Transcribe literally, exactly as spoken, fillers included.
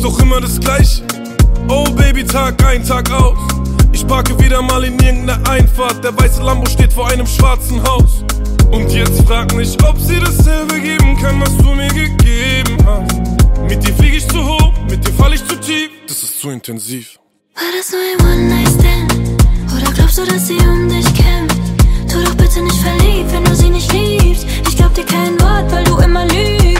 doch immer das Gleiche. Oh Baby, Tag ein, Tag aus. Ich parke wieder mal in irgendeiner Einfahrt. Der weiße Lambo steht vor einem schwarzen Haus. Und jetzt frag mich, ob sie dasselbe geben kann, was du mir gegeben hast. Mit dir flieg ich zu hoch, mit dir fall ich zu tief. Das ist zu intensiv. War das nur ein One-Night-Stand? Oder glaubst du, dass sie um dich kämpft? Tu doch bitte nicht verliebt, wenn du sie nicht liebst. Ich glaub dir kein Wort, weil du immer lügst.